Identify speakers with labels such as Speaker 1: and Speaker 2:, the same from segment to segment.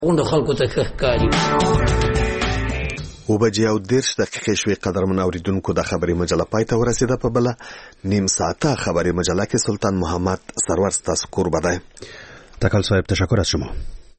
Speaker 1: اون خلکو ته ښکاری.
Speaker 2: او بجې او 10 دقیقې شوې. قدرمن اوریدونکو، د خبري مجله پای ته ورسېده. په بله نیم ساعته خبري مجله کې سلطان محمد سرور ستاسو قربه ده.
Speaker 3: تکل صاحب، تشکر از شما.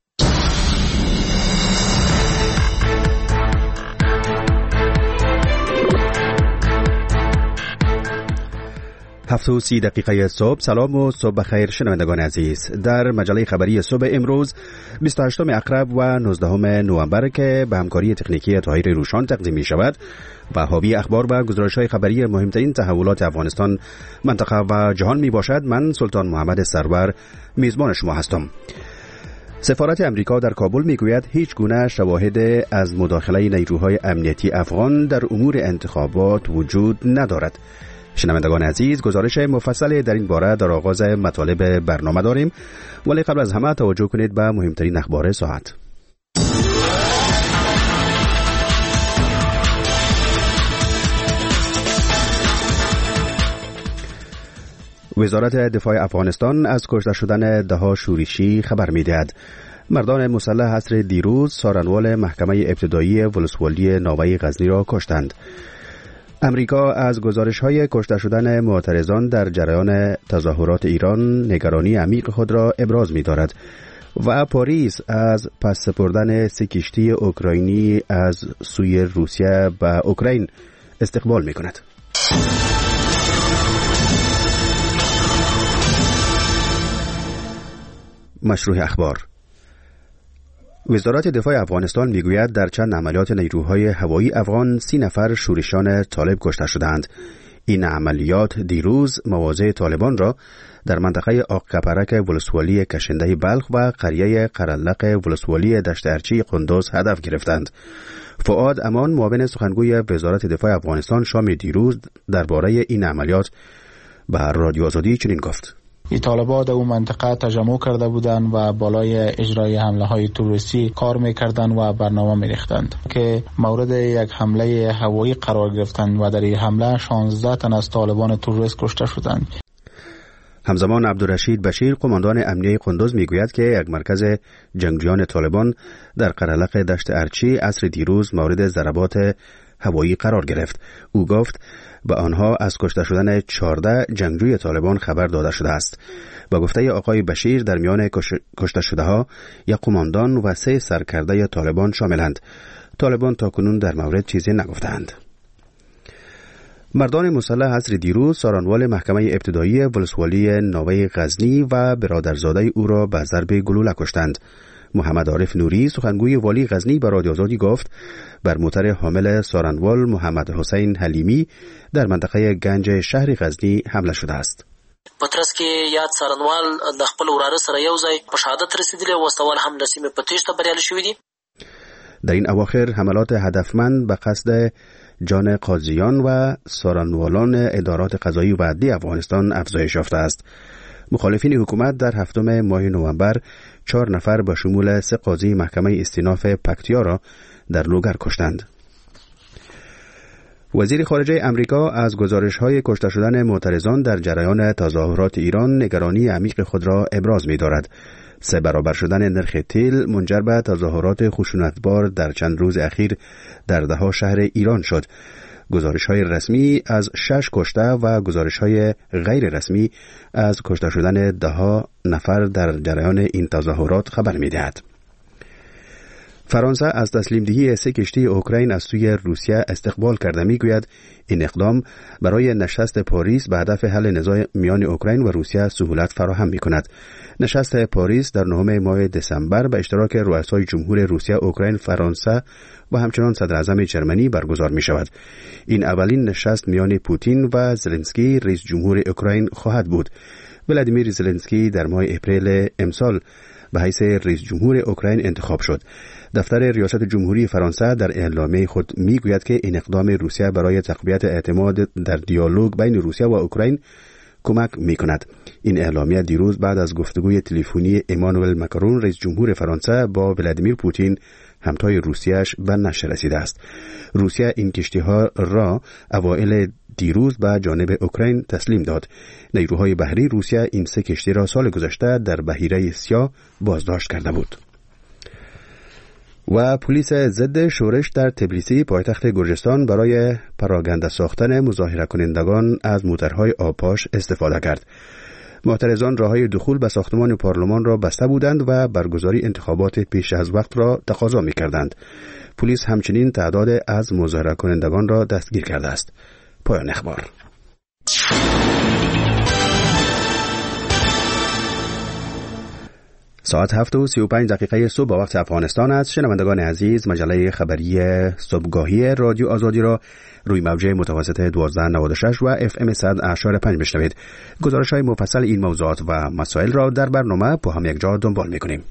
Speaker 3: 7:30 دقیقه صبح. سلام و صبح بخیر شنوندگان عزیز. در مجله خبری صبح امروز 28 اکرب و 19 نوامبر که به همکاری تکنیکی طاهر روشان تقدیم می شود و حاوی اخبار و گزارش‌های خبری مهمترین تحولات افغانستان، منطقه و جهان می باشد. من سلطان محمد سرور میزبان شما هستم. سفارت امریکا در کابل میگوید هیچ گونه شواهد از مداخله نیروهای امنیتی افغان در امور انتخابات وجود ندارد. شنوندگان عزیز، گزارش مفصل در این باره در آغاز مطالب برنامه داریم، ولی قبل از همه توجه کنید به مهمترین اخبار ساعت. وزارت دفاع افغانستان از کشته شدن دهها شورشی خبر می‌دهد. مردان مسلح عصر دیروز سارنوال محکمه ابتدایی ولسوالی ناوه غزنی را کشتند. امریکا از گزارش‌های کشته شدن معترضان در جریان تظاهرات ایران نگرانی عمیق خود را ابراز می‌دارد و پاریس از پس سپردن 3 کشتی اوکراینی از سوی روسیه به اوکراین استقبال می‌کند. مشروع اخبار. وزارت دفاع افغانستان میگوید در چند عملیات نیروهای هوایی افغان 30 نفر شورشیان طالب کشته شدند. این عملیات دیروز مواضع طالبان را در منطقه آقکپرک ولسوالی کشنده بلخ و قریه قرلق ولسوالی دشت ارچی قندوز هدف گرفتند. فؤاد امان، معاون سخنگوی وزارت دفاع افغانستان، شام دیروز درباره این عملیات به رادیو آزادی چنین گفت:
Speaker 4: طالبان در اون منطقه تجمع کرده بودند و بالای اجرای حمله های تروریستی کار میکردند و برنامه میریختند که مورد یک حمله هوایی قرار گرفتند و در این حمله 16 تن از طالبان تروریست کشته شدند.
Speaker 3: همزمان عبدالرشید بشیر، قماندان امنیه قندوز، میگوید که یک مرکز جنگجویان طالبان در قرلق دشت ارچی عصر دیروز مورد ضربات هوایی قرار گرفت. او گفت به آنها از کشته شدن 14 جنگجوی طالبان خبر داده شده است. با گفته آقای بشیر در میان کشته شده ها یک قماندان و 3 سرکرده طالبان شاملند. طالبان تاکنون در مورد چیزی نگفتند. مردان مسلح عصر دیروز سارنوال محکمه ابتدایی ولسوالی ناوه غزنی و برادرزاده او را به ضرب گلوله کشتند. محمد عارف نوری، سخنگوی والی غزنی، به رادیو آزادی گفت بر موتر حامل سارنوال محمد حسین حلیمی در منطقه گنج شهر غزنی حمله شده است.
Speaker 5: پترس کې یاد سارنوال د خپل وراره سره یو ځای په شهادت رسیدلی او سوال هم د سیمې په تیښته بریالي شوي دي.
Speaker 3: در این اواخر حملات هدفمند به قصد جان قاضیان و سارنوالان ادارات قضایی و عدلی افغانستان افزایش یافته است. مخالفین حکومت در 7 ماه نوامبر 4 نفر به شمول 3 قاضی محکمه استیناف پکتیا را در لوگر کشتند. وزیر خارجه امریکا از گزارش‌های کشته شدن معترضان در جریان تظاهرات ایران نگرانی عمیق خود را ابراز می‌دارد. 3 برابر شدن نرخ تیل منجر به تظاهرات خشونتبار در چند روز اخیر در ده‌ها شهر ایران شد. گزارش‌های رسمی از 6 کشته و گزارش‌های غیر رسمی از کشته شدن ده‌ها نفر در جریان این تظاهرات خبر می‌دهد. فرانسه از تسلیم دهی 3 کشتی اوکراین از سوی روسیه استقبال کرده. میگوید این اقدام برای نشست پاریس به هدف حل نزاع میان اوکراین و روسیه سهولت فراهم می‌کند. نشست پاریس در 9 ماه دسامبر به اشتراک رؤسای جمهور روسیه، اوکراین، فرانسه و همچنان صدر اعظم جرمنی برگزار می شود. این اولین نشست میان پوتین و زلنسکی رئیس جمهور اوکراین خواهد بود. ولادیمیر زلنسکی در ماه اپریل امسال به حیث رئیس جمهور اوکراین انتخاب شد. دفتر ریاست جمهوری فرانسه در اعلامیه خود میگوید که این اقدام روسیه برای تقویت اعتماد در دیالوگ بین روسیه و اوکراین کمک می‌کند. این اعلامیه دیروز بعد از گفتگوی تلفنی امانوئل ماکرون رئیس جمهور فرانسه با ولادیمیر پوتین همتای روسیه‌اش به نشر رسیده است. روسیه این کشتی‌ها را اوایل دیروز به جانب اوکراین تسلیم داد. نیروهای بحری روسیه این 3 کشتی را سال گذشته در بحیره سیاه بازداشت کرده بود. و پلیس ضد شورش در تبلیسی پایتخت گرجستان برای پراگنده ساختن مظاهره کنندگان از موترهای آبپاش استفاده کرد. معترضان راههای دخول به ساختمان پارلمان را بسته بودند و برگزاری انتخابات پیش از وقت را تقاضا می‌کردند. پلیس همچنین تعداد از مظاهره کنندگان را دستگیر کرده است. پایان اخبار. ساعت 7:35 صبح با وقت افغانستان است. شنوندگان عزیز، مجله خبری صبحگاهی رادیو آزادی را روی موجه متوسط 1296 و FM 100.5 بشنوید. گزارش‌های مفصل این موضوعات و مسائل را در برنامه با هم یک جا دنبال می‌کنیم.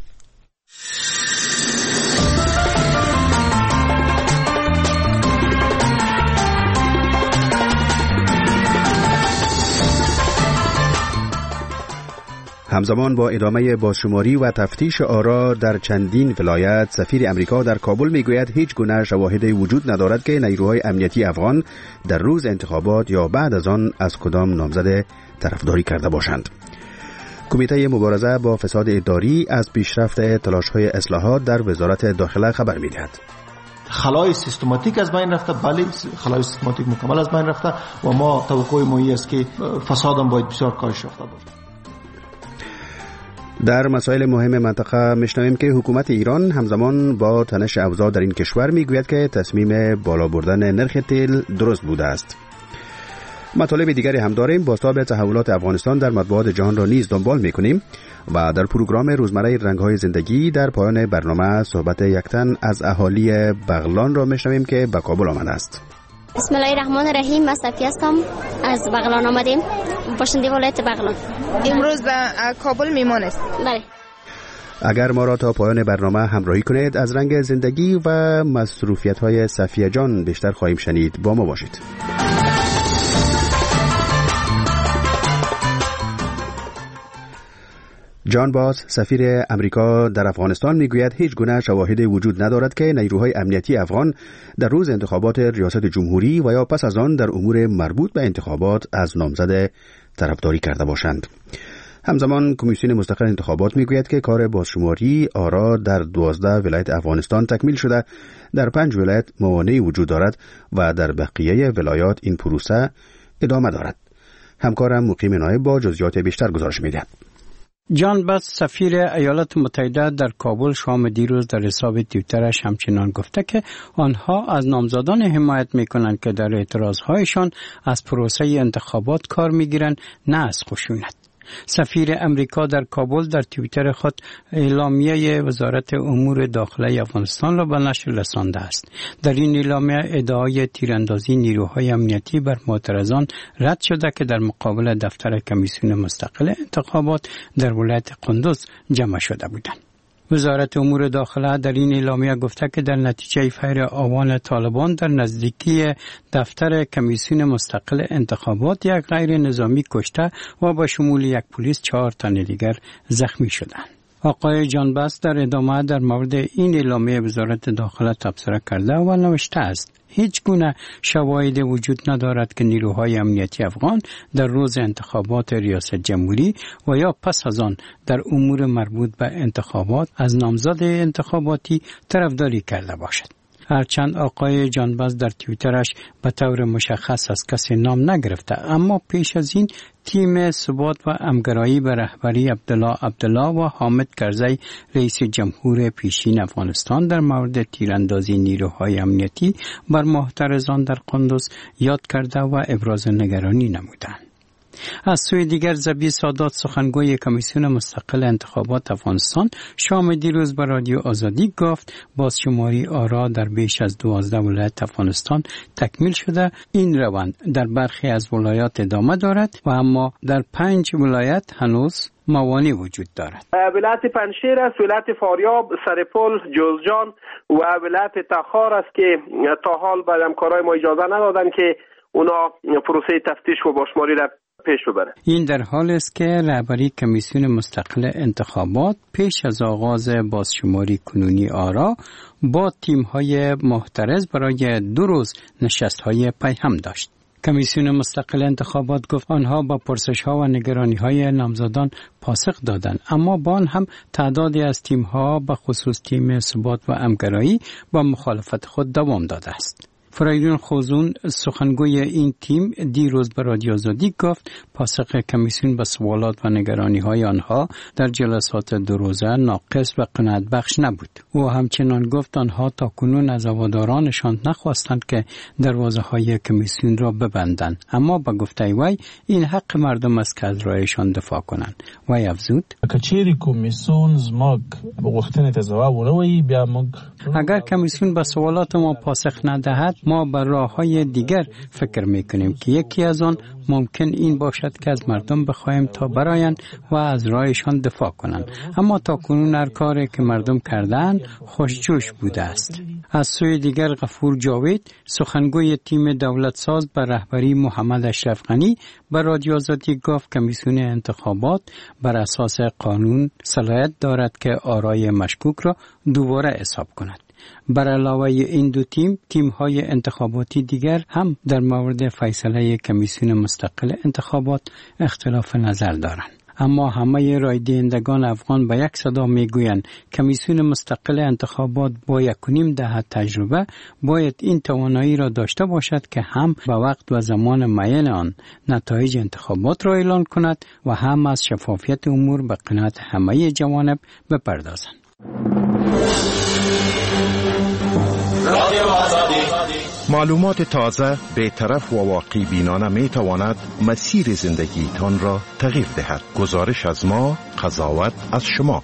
Speaker 3: همزمان با ادامه بازشماری و تفتیش آرا در چندین ولایت، سفیر امریکا در کابل میگوید هیچ گونه شواهدی وجود ندارد که نیروهای امنیتی افغان در روز انتخابات یا بعد از آن از کدام نامزد طرفداری کرده باشند. کمیته مبارزه با فساد اداری از پیشرفت تلاش‌های اصلاحات در وزارت داخله خبر می‌دهد.
Speaker 1: خلای سیستماتیک از بین رفته، بله خلای سیستماتیک مکمل از بین رفته و ما توقع ما است که فساد هم باید بسیار کاهش یافته باشد.
Speaker 3: در مسائل مهم منطقه میشنویم که حکومت ایران همزمان با تنش اوضاع در این کشور میگوید که تصمیم بالا بردن نرخ تیل درست بوده است. مطالب دیگری هم داریم. بازتاب تحولات افغانستان در مطبوعات جهان را نیز دنبال میکنیم و در پروگرام روزمره رنگ‌های زندگی در پایان برنامه صحبت یک تن از اهالی بغلان را میشنویم که به کابل آمده است.
Speaker 6: بسم الله الرحمن الرحیم. من صفیه هستم، از بغلان آمدیم، باشنده ولایت بغلان.
Speaker 7: امروز به کابل میمان است.
Speaker 6: بله.
Speaker 3: اگر ما را تا پایان برنامه همراهی کنید از رنگ زندگی و مصروفیت‌های صفیه جان بیشتر خواهیم شنید. با ما باشید. جان باز، سفیر امریکا در افغانستان میگوید هیچ گونه شواهدی وجود ندارد که نیروهای امنیتی افغان در روز انتخابات ریاست جمهوری و یا پس از آن در امور مربوط به انتخابات از نامزد طرفداری کرده باشند. همزمان کمیسیون مستقل انتخابات میگوید که کار بازشماری آرا در 12 ولایت افغانستان تکمیل شده، در 5 ولایت موانعی وجود دارد و در بقیه ولایات این پروسه ادامه دارد. همکارم مقیم نایب با جزئیات بیشتر گزارش میدهد.
Speaker 8: جان باز، سفیر ایالات متحده در کابل شام دیروز در حساب توییترش همچنان گفته که آنها از نامزدان حمایت میکنند که در اعتراضهایشان از پروسه انتخابات کار میگیرند، نه از خشونت. سفیر امریکا در کابل در توییتر خود اعلامیه وزارت امور داخله افغانستان را به نشر رسانده است. در این اعلامیه ادعای تیراندازی نیروهای امنیتی بر معترضان رد شده که در مقابل دفتر کمیسیون مستقل انتخابات در ولایت قندوز جمع شده بودند. وزارت امور داخله در این اعلامیه گفته که در نتیجه فیر آوان طالبان در نزدیکی دفتر کمیسیون مستقل انتخابات یک غیر نظامی کشته و با شمول یک پلیس 4 تن دیگر زخمی شدند. آقای جان باز در ادامه در مورد این اعلامیه وزارت داخله تبصره کرده و نوشته است: هیچ گونه شواهدی وجود ندارد که نیروهای امنیتی افغان در روز انتخابات ریاست جمهوری و یا پس از آن در امور مربوط به انتخابات از نامزد انتخاباتی طرفداری کرده باشد. هرچند آقای جان باز در توییترش به طور مشخص از کسی نام نگرفته، اما پیش از این تیم ثبات و همگرایی به رهبری عبدالله و حامد کرزی رئیس جمهور پیشین افغانستان در مورد تیراندازی نیروهای امنیتی بر معترضان در قندوز یاد کرده و ابراز نگرانی نمودند. از سوی دیگر زبی سادات سخنگوی کمیسیون مستقل انتخابات افغانستان شام دیروز به رادیو آزادی گفت بازشماری آرا در بیش از 12 ولایت افغانستان تکمیل شده. این روند در برخی از ولایات ادامه دارد و اما در 5 ولایت هنوز موانع وجود دارد.
Speaker 9: ولایت پنشیر است، ولایت فاریاب، سرپل، جوزجان و ولایت تخار است که تا حال به همکارای ما اجازه ندادن که اونا پروسه تفتیش و بازشماری را پیش ببره.
Speaker 8: این در حال است که رهبری کمیسیون مستقل انتخابات پیش از آغاز بازشماری کنونی آرا با تیم‌های محترز برای 2 روز نشست‌های پیهم داشت. کمیسیون مستقل انتخابات گفت آنها با پرسش‌ها و نگرانی‌های نامزدان پاسخ دادند، اما با آن هم تعدادی از تیم‌ها به خصوص تیم ثبات و همگرایی با مخالفت خود دوام داده است. فریدون خوزون سخنگوی این تیم دیروز به رادیو آزادی گفت پاسخ کمیسیون به سوالات و نگرانی‌های آنها در جلسات 2 روزه ناقص و قناعت بخش نبود. او همچنان گفت آنها تاکنون از هوادارانشان نخواستند که دروازه‌های کمیسیون را ببندند، اما به گفته وی این حق مردم است که از رایشان دفاع کنند. وی افزود اگر کمیسیون به سوالات ما پاسخ ندهد ما بر راه‌های دیگر فکر می‌کنیم که یکی از آن ممکن این باشد که از مردم بخواهیم تا برایند و از رایشان دفاع کنند، اما تاکنون هر کاری که مردم کردند خوشجوش بوده است. از سوی دیگر غفور جاوید سخنگوی تیم دولت ساز به رهبری محمد اشرف غنی به رادیو آزادی گفت کمیسیون انتخابات بر اساس قانون صلاحیت دارد که آرای مشکوک را دوباره حساب کند. بر علاوه این دو تیم‌های انتخاباتی دیگر هم در مورد فیصله کمیسیون مستقل انتخابات اختلاف نظر دارند. اما همه رای دهندگان افغان به یک صدا میگویند کمیسیون مستقل انتخابات با 1.5 دهه تجربه باید این توانایی را داشته باشد که هم به وقت و زمان معین آن نتایج انتخابات را اعلان کند و هم از شفافیت امور به قناعت همه جوانب بپردازند.
Speaker 10: معلومات تازه، بی‌طرف و واقعی بینانه می تواند مسیر زندگیتان را تغییر دهد. گزارش از ما، قضاوت از شما.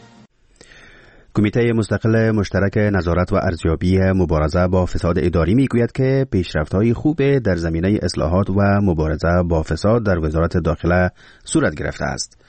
Speaker 3: کمیته مستقل مشترک نظارت و ارزیابی مبارزه با فساد اداری میگوید که پیشرفت‌های خوب در زمینه اصلاحات و مبارزه با فساد در وزارت داخله صورت گرفته است.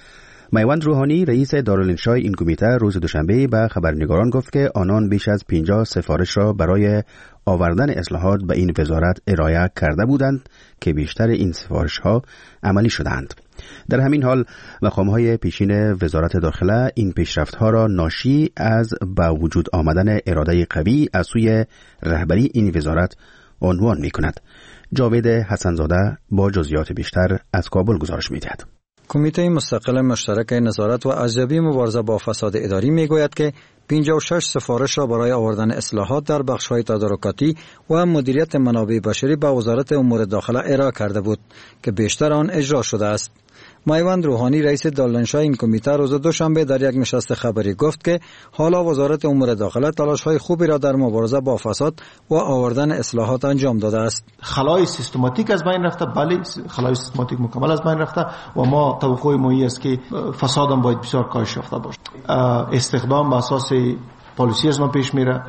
Speaker 3: میوند روحانی رئیس دارالانشای این کمیته روز دوشنبه به خبرنگاران گفت که آنان بیش از 50 سفارش را برای آوردن اصلاحات به این وزارت ارائه کرده بودند که بیشتر این سفارش‌ها عملی شدند. در همین حال مقام‌های پیشین وزارت داخله این پیشرفت‌ها را ناشی از به وجود آمدن اراده قوی از سوی رهبری این وزارت عنوان می‌کند. جاوید حسنزاده با جزئیات بیشتر از کابل گزارش می‌دهد.
Speaker 11: کمیته مستقل مشترک نظارت و ارزیابی مبارزه با فساد اداری میگوید که 56 سفارش را برای آوردن اصلاحات در بخش‌های تدارکاتی و مدیریت منابع بشری به وزارت امور داخله ارائه کرده بود که بیشتر آن اجرا شده است. میوند روحانی رئیس دارالانشای این کمیته روز دوشنبه در یک نشست خبری گفت که حالا وزارت امور داخله تلاش‌های خوبی را در مبارزه با فساد و آوردن اصلاحات انجام داده است.
Speaker 1: خلای سیستماتیک از بین رفته، بله خلای سیستماتیک مکمل از بین رفته و ما توقع ما است که فساد هم باید بسیار کاهش یافته باشه. استخدام به اساس پالیسی از ما پیش میره،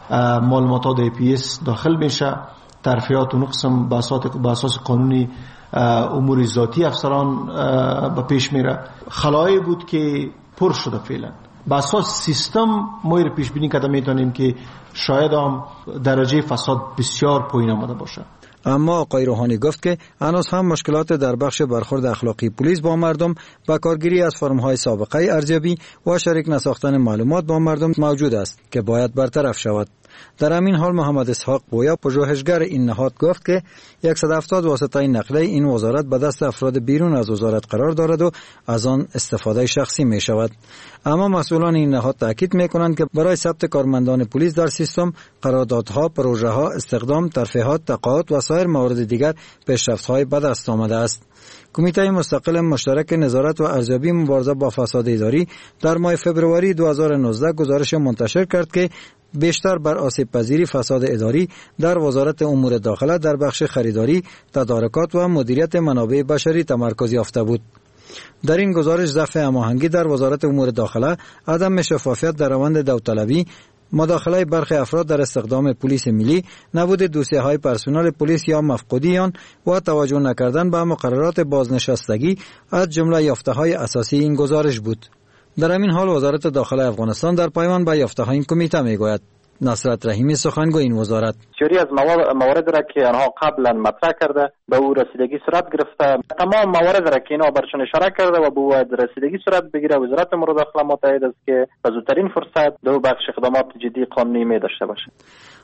Speaker 1: معلومات APS داخل میشه، ترفیعات و نقصم به اساس قانونی امور ذاتی افسران به پیش میره. خلایی بود که پر شده فعلا. به اساس سیستم ما رو پیش بینی کرده میتونیم که شاید هم درجه فساد بسیار پایین آمده باشه.
Speaker 11: اما آقای روحانی گفت که هنوز هم مشکلات در بخش برخورد اخلاقی پلیس با مردم و کارگیری از فرم‌های سابقه ارزیابی و شریک نساختن معلومات با مردم موجود است که باید برطرف شود. در همین حال محمد اسحاق گویا پژوهشگر این نهاد گفت که 170 واسطه نقلیه این وزارت به دست افراد بیرون از وزارت قرار دارد و از آن استفاده شخصی می شود. اما مسئولان این نهاد تاکید می کنند که برای ثبت کارمندان پلیس در سیستم قراردادها، پروژه‌ها، استخدام، ترفیعات، تقاعد و سایر موارد دیگر پیشرفت‌های به دست آمده است. کمیته مستقل مشترک نظارت و ارزیابی مبارزه با فساد اداری در ماه فوریه 2019 گزارش منتشر کرد که بیشتر بر آسیب پذیری فساد اداری در وزارت امور داخله در بخش خریداری، تدارکات و مدیریت منابع بشری تمرکز یافته بود. در این گزارش ضعف هماهنگی در وزارت امور داخله، عدم شفافیت در روند داوطلبی، مداخله برخی افراد در استخدام پلیس ملی، نبود دوسیه‌های پرسنل پلیس یا مفقودی آن و توجه نکردن به مقررات بازنشستگی از جمله یافته‌های اساسی این گزارش بود. در همین حال وزارت داخله افغانستان در پایان به یافته‌های این کمیته میگوید. نصرت رحیمی سخنگوی این وزارت:
Speaker 12: بسیاری از موارد را که آنها قبلا مطرح کرده به او رسیدگی صورت گرفته، تمام موارد را که اینا برشون اشاره کرده و به او رسیدگی صورت بگیره، وزارت امور داخله متعهد است که به زودترین فرصت دو بخش اقدامات جدی قانونی می داشته باشه.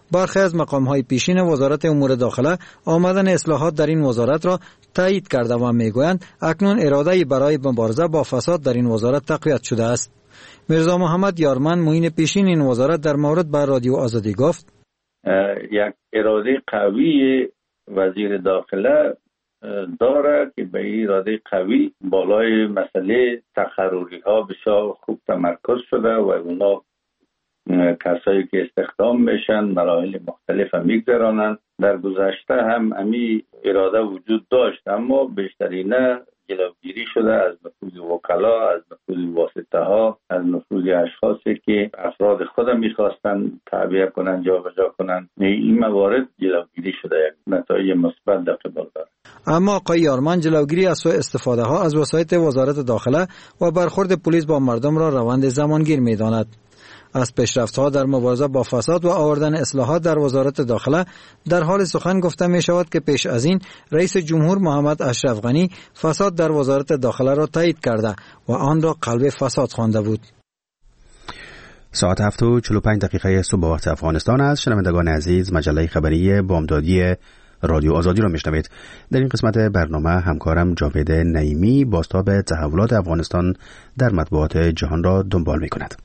Speaker 11: برخی از مقام‌های پیشین وزارت امور داخله آمدن اصلاحات در این وزارت را تایید کرده و میگویند اکنون اراده‌ای برای مبارزه با فساد در این وزارت تقویت شده است. میرزا محمد یارمن معین پیشین این وزارت در مورد به رادیو آزادی گفت
Speaker 13: یک اراده قوی وزیر داخله داره که به این اراده قوی بالای مسئله تقرری ها بسیار خوب تمرکز شده و اونا کسایی که استخدام میشن مراحل مختلف میگذرانند. در گذشته هم امی اراده وجود داشت اما بیشترینه جلوگیری شده از نفوذ وکلا، از نفوذ واسطه ها، از نفوذ اشخاصی که افراد خود میخواستن تعبیه کنن، جابجا کنن. این موارد جلوگیری شده، یک نتایج مثبت در قبال داره.
Speaker 11: اما آقای یارمن جلوگیری از سوء استفاده ها از وسایط وزارت داخله و برخورد پلیس با مردم را روند زمانگیر میداند. از پیشرفت‌ها در مبارزه با فساد و آوردن اصلاحات در وزارت داخله در حال سخن گفته می شود که پیش از این رئیس جمهور محمد اشرف غنی فساد در وزارت داخله را تایید کرده و آن را قلب فساد خوانده بود.
Speaker 3: ساعت 7:45 صبح وقت افغانستان است. شنوندگان عزیز، مجله خبری بامدادی رادیو آزادی را میشنوید. در این قسمت برنامه همکارم جاوید نعیمی بازتاب تحولات افغانستان در مطبوعات جهان را دنبال می‌کند.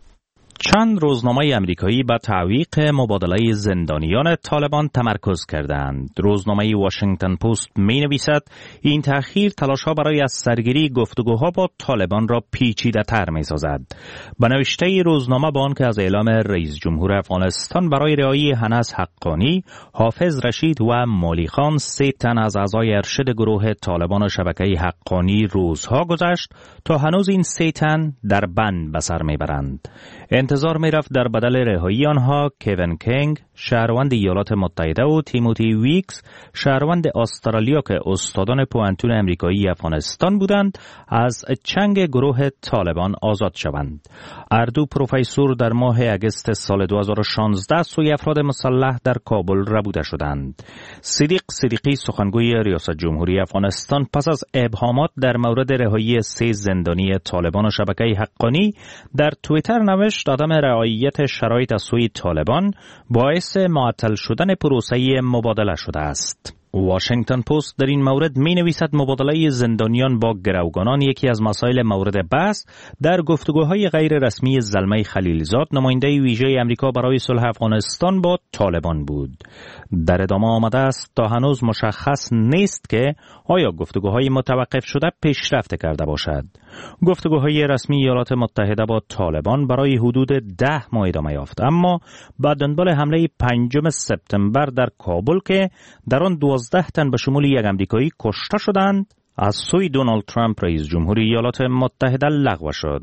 Speaker 14: چند روزنامه امریکایی به تعویق مبادله زندانیان طالبان تمرکز کردند. روزنامه واشنگتن پست می‌نویسد این تأخیر تلاش‌ها برای از سرگیری گفتگوها با طالبان را پیچیده‌تر می‌سازد. به نوشته روزنامه با آنکه از اعلام رئیس جمهور افغانستان برای رهایی هنس حقانی، حافظ رشید و مولی خان 3 تن از اعضای ارشد گروه طالبان و شبکه حقانی روزها گذشت تا هنوز این 3 تن در بند به سر می‌برند. انتظار می‌رفت در بدل رهایی آنها کوین کینگ شهروند ایالات متحده و تیموتی ویکس شهروند استرالیا که استادان پوهنتون امریکایی افغانستان بودند از چنگ گروه طالبان آزاد شوند. اردو پروفسور در ماه اگست سال 2016 سوی افراد مسلح در کابل ربوده شدند. صدیق صدیقی سخنگوی ریاست جمهوری افغانستان پس از ابهامات در مورد رهایی 3 زندانی طالبان و شبکه حقانی در توییتر نوشت عدم رعایت شرایط از سوی طالبان باعث معطل شدن پروسه مبادله شده است. واشنگتن پست در این مورد می نویسد مبادله زندانیان با گروگانان یکی از مسائل مورد بحث در گفتگوهای غیر رسمی زلمه خلیلزاد نماینده ویژه امریکا برای صلح افغانستان با طالبان بود. در ادامه آمده است تا هنوز مشخص نیست که آیا گفتگوهای متوقف شده پیشرفت کرده باشد. گفتگوهای رسمی ایالات متحده با طالبان برای حدود 10 ماه ادامه یافت، اما با دنبال حمله 5 سپتامبر در کابل که در آن 12 تن به شمول یک امریکایی کشته شدند از سوی دونالد ترامپ رئیس جمهوری ایالات متحده لغو شد.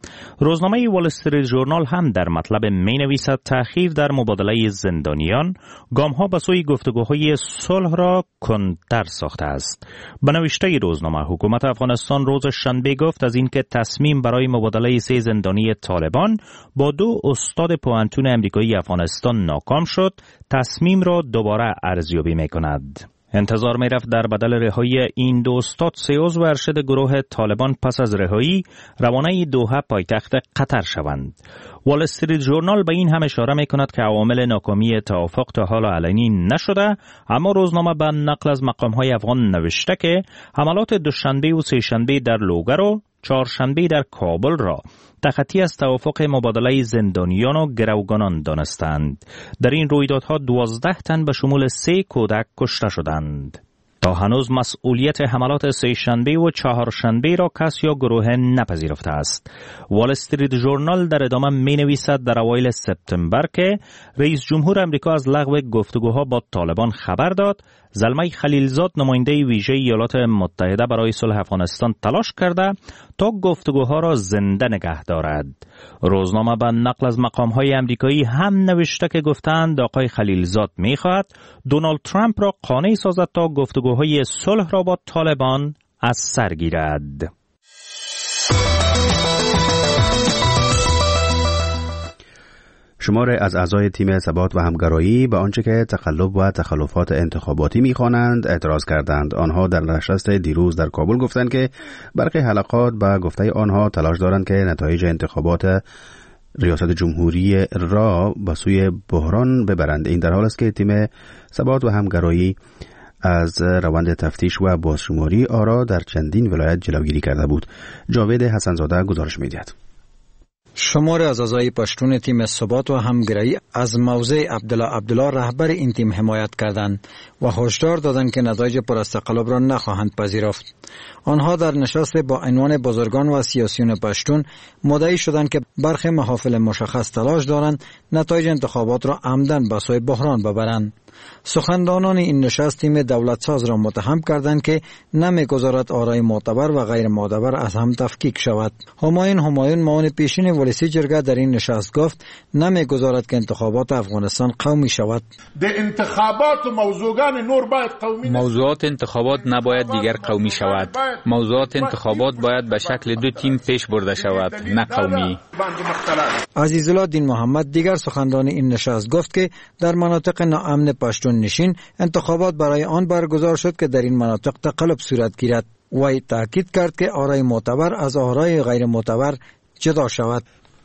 Speaker 14: روزنامه وال استریت ژورنال هم در مطلب می نویسد تأخیر در مبادله زندانیان گام‌ها به سوی گفتگوهای صلح را کندتر ساخته است. به نوشته روزنامه حکومت افغانستان روز شنبه گفت از اینکه تصمیم برای مبادله 3 زندانی طالبان با 2 استاد پوهنتون امریکایی افغانستان ناکام شد، تصمیم را دوباره ارزیابی می کند. انتظار می رفت در بدل رهایی این 2 استاد 3 عضو ارشد گروه طالبان پس از رهایی روانه دوحه پایتخت قطر شوند. وال استریت ژورنال به این هم اشاره می کند که عوامل ناکامی توافق تا حال علنی نشده، اما روزنامه به نقل از مقام‌های افغان نوشته که حملات دوشنبه و سه‌شنبه در لوگر و چهارشنبه در کابل را تخطی از توافق مبادله زندانیان و گروگانان دانستند. در این رویدادها 12 تن به شمول 3 کودک کشته شدند. تا هنوز مسئولیت حملات سه‌شنبه و چهارشنبه را کس یا گروه نپذیرفته است. وال استریت ژورنال در ادامه می نویسد در اوایل سپتامبر که رئیس جمهور امریکا از لغو گفتگوها با طالبان خبر داد، زلمه خلیلزاد نماینده ویژه ایالات متحده برای صلح افغانستان تلاش کرده تا گفتگوها را زنده نگه دارد. روزنامه به نقل از مقام‌های امریکایی هم نوشته که گفتند آقای خلیلزاد می‌خواهد دونالد ترامپ را قانع سازد تا گفتگوهای صلح را با طالبان از سر گیرد.
Speaker 3: شماری از اعضای تیم ثبات و همگرایی به آنچه که تقلب و تخلفات انتخاباتی می‌خوانند اعتراض کردند. آنها در نشست دیروز در کابل گفتند که برخی حلقات به گفته آنها تلاش دارند که نتایج انتخابات ریاست جمهوری را به سوی بحران ببرند. این در حال است که تیم ثبات و همگرایی از روند تفتیش و بازشماری آرا در چندین ولایت جلوگیری کرده بود. جاوید حسنزاده گزارش می‌دهد.
Speaker 11: شمار از اعضای پشتون تیم ثبات و همگرایی از موضع عبدالله رهبر این تیم حمایت کردند و هشدار دادند که نتایج پراستقلاب را نخواهند پذیرفت. آنها در نشست با عنوان بزرگان و سیاسیون پشتون مدعی شدند که برخی محافل مشخص تلاش دارند نتایج انتخابات را عمدن به سوی بحران ببرند. سخنرانان این نشست تیم دولت ساز را متهم کردند که نمیگذارد آرای معتبر و غیر معتبر از هم تفکیک شود. همایون معاون پیشین ولسی جرگه در این نشست گفت نمیگذارد که انتخابات افغانستان قومی شود.
Speaker 15: موضوعات انتخابات نباید دیگر قومی شود. موضوعات انتخابات باید به شکل دو تیم پیش برده شود، نه قومی.
Speaker 11: عزیزالله دین محمد دیگر سخنران این نشست گفت که در مناطق ناامن پشتون نشین انتخابات برای آن برگزار شد که در این مناطق تقلب صورت گیرد. وی تاکید کرد که آرای معتبر از آرای غیر معتبر جدا شود.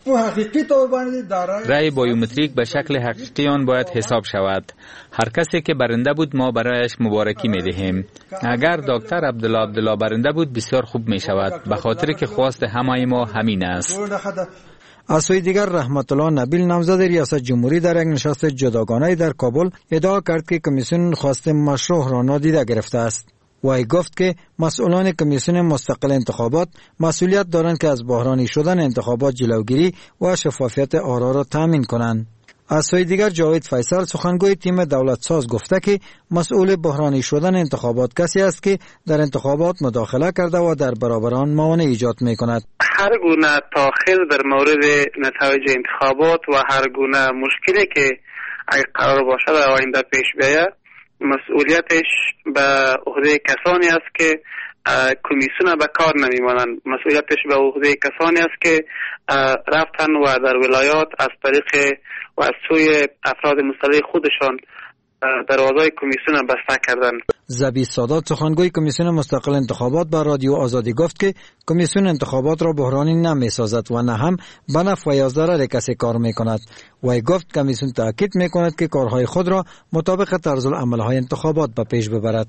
Speaker 15: رای بایومتریک به شکل حقیقی آن باید حساب شود. هر کسی که برنده بود ما برایش مبارکی می دهیم. اگر دکتر عبدالله برنده بود بسیار خوب می شود، به خاطر که خواست همه ما همین است.
Speaker 11: از سوی دیگر رحمت الله نبیل نامزد ریاست جمهوری در یک نشست جداگانه در کابل ادعا کرد که کمیسیون خواست مشروع را نادیده گرفته است. وی گفت که مسئولان کمیسیون مستقل انتخابات مسئولیت دارند که از بحرانی شدن انتخابات جلوگیری و شفافیت آرا را تامین کنند. از سوی دیگر جاوید فیصل سخنگوی تیم دولت ساز گفته که مسئول بحرانی شدن انتخابات کسی است که در انتخابات مداخله کرده و در برابر آن موانع ایجاد می کند.
Speaker 16: هر گونه تاخیر در مورد نتایج انتخابات و هر گونه مشکلی که اگر قرار باشد در آینده پیش بیاید مسئولیتش به عهده کسانی است که کمیسیون به کار نمیمانند. مسئولیتش به عهده کسانی است که رفتن و در ولایات از طریق و از سوی افراد مسلح خودشان دروازه کمیسیون بسته کردند.
Speaker 11: زبی سادات سخنگوی کمیسیون مستقل انتخابات با رادیو آزادی گفت که کمیسیون انتخابات را بحرانی نمی سازد و نه هم به نفع و یا ضرر کسی کار می کند. وی گفت کمیسیون تاکید می کند که کارهای خود را مطابق طرز العملهای انتخابات به پیش ببرد.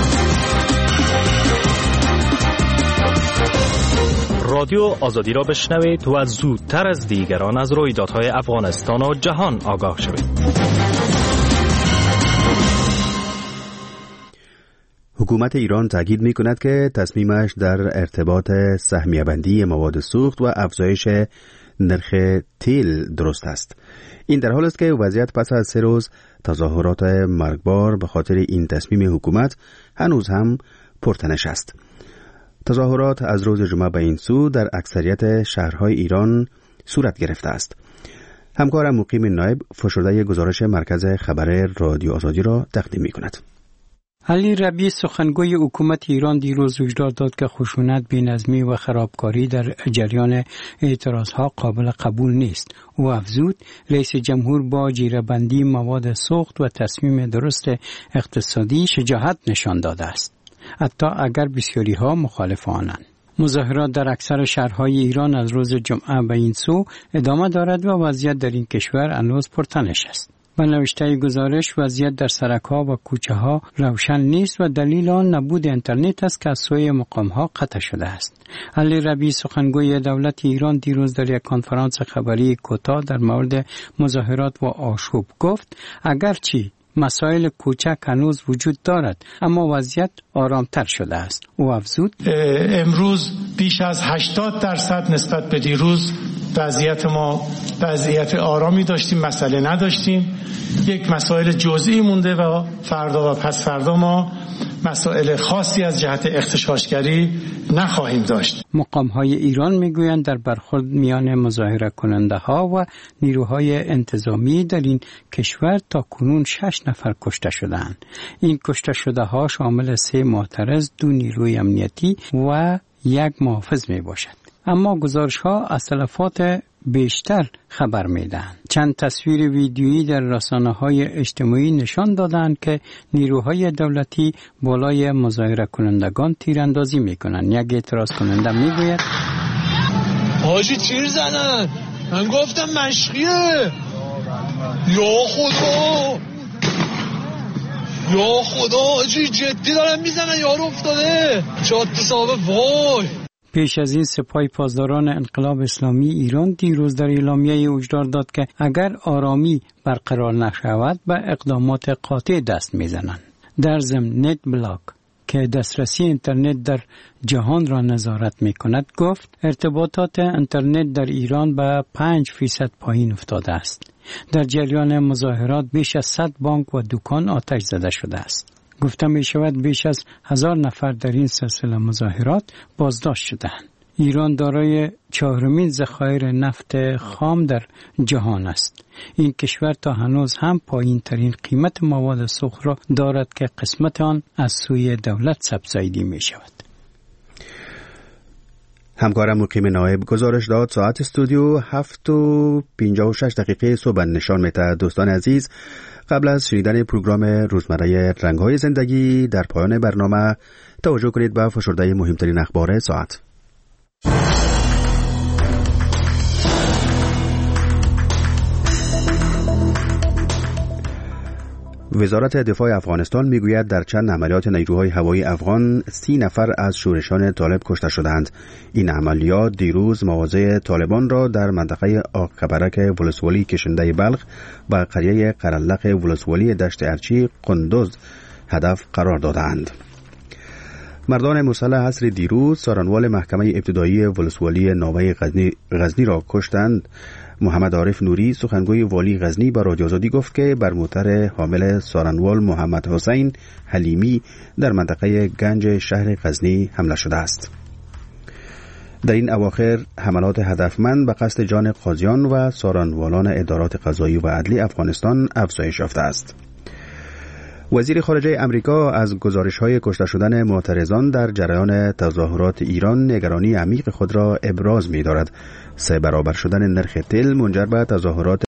Speaker 14: رادیو آزادی را بشنوید و زودتر از دیگران از رویدادهای افغانستان و جهان آگاه شوید.
Speaker 3: حکومت ایران تاکید می کند که تصمیمش در ارتباط سهمیه بندی مواد سوخت و افزایش نرخ تیل درست است. این در حال است که وضعیت پس از 3 روز تظاهرات مرگبار به خاطر این تصمیم حکومت هنوز هم پرتنش است. تظاهرات از روز جمعه به این سو در اکثریت شهرهای ایران صورت گرفته است. همکارم مقیم نایب فشرده گزارش مرکز خبر رادیو آزادی را تقدیم می کند.
Speaker 8: علی ربیع سخنگوی حکومت ایران دیروز هشدار داد که خشونت، بی‌نظمی و خرابکاری در جریان اعتراضها قابل قبول نیست. او افزود رئیس جمهور با جیره‌بندی مواد سوخت و تصمیم درست اقتصادی شجاعت نشان داده است، حتی اگر بسیاری‌ها مخالف آنند. مظاهرات در اکثر شهرهای ایران از روز جمعه به این سو ادامه دارد و وضعیت در این کشور هنوز پرتنش است. به نوشته گزارش وضعیت در سرک‌ها و کوچه‌ها روشن نیست و دلیل آن نبود اینترنت است که از سوی مقام‌ها قطع شده است. علی ربیع سخنگوی دولت ایران دیروز در یک کنفرانس خبری کوتاه در مورد مظاهرات و آشوب گفت اگرچه مسائل کوچک هنوز وجود دارد اما وضعیت آرامتر شده است. او افزود
Speaker 17: امروز بیش از 80% نسبت به دیروز وضعیت ما وضعیت آرامی داشتیم، مسئله نداشتیم. یک مسائل جزئی مونده و فردا و پس فردا ما مسائل خاصی از جهت اغتشاشگری نخواهیم داشت.
Speaker 8: مقام‌های ایران میگویند در برخورد میان مظاهره کننده‌ها و نیروهای انتظامی در این کشور تا کنون 6 نفر کشته شدند. این کشته شده‌ها شامل 3 معترض، 2 نیروی امنیتی و 1 محافظ میباشد. اما گزارش‌ها از تلفات بیشتر خبر میدهند. چند تصویر ویدیویی در رسانه‌های اجتماعی نشان دادند که نیروهای دولتی بالای مظاهره کنندگان تیراندازی میکنند. یک اعتراض کننده میگوید
Speaker 18: حاجی تیر زنن، من گفتم مشقیه. یا خدا آجی جدی دارن میزنن، یارو افتاده جاده صاحب. وای.
Speaker 8: پیش از این سپاه پاسداران انقلاب اسلامی ایران دیروز در اعلامیه هشدار داد که اگر آرامی برقرار نشود به اقدامات قاطع دست میزنند. در ضمن نت بلاک که دسترسی اینترنت در جهان را نظارت میکند گفت ارتباطات اینترنت در ایران به 5% پایین افتاده است. در جریان مظاهرات بیش از 100 بانک و دکان آتش زده شده است. گفته می شود بیش از 1000 نفر در این سلسله مظاهرات بازداشت شدند. ایران دارای 4مین ذخایر نفت خام در جهان است. این کشور تا هنوز هم پایین ترین قیمت مواد سوخت را دارد که قسمت آن از سوی دولت سبزایدی می شود.
Speaker 3: همکارم مقیم نایب گزارش داد. ساعت استودیو 7:56 صبح نشان می‌دهد. دوستان عزیز، قبل از شنیدن پروگرام روزمره رنگ‌های زندگی در پایان برنامه توجه کنید به فشرده مهمترین اخبار ساعت. وزارت دفاع افغانستان میگوید در چند عملیات نیروهای هوایی افغان 30 نفر از شورشان طالب کشته شدند. این عملیات دیروز مواضع طالبان را در منطقه آقکبرک ولسوالی کشنده بلخ و قریه قرلق ولسوالی دشت ارچی قندوز هدف قرار دادند. مردان مسلح عصر دیروز سارنوال محکمه ابتدایی ولسوالی ناوه غزنی را کشتند. محمد عارف نوری سخنگوی والی غزنی به رادیو آزادی گفت که بر موتر حامل سارنوال محمد حسین حلیمی در منطقه گنج شهر غزنی حمله شده است. در این اواخر حملات هدفمند به قصد جان قاضیان و سارنوالان ادارات قضایی و عدلی افغانستان افزایش یافته است. وزیر خارجه امریکا از گزارش‌های کشته شدن معترضان در جریان تظاهرات ایران نگرانی عمیق خود را ابراز می‌دارد. 3 برابر شدن نرخ تل منجر به تظاهرات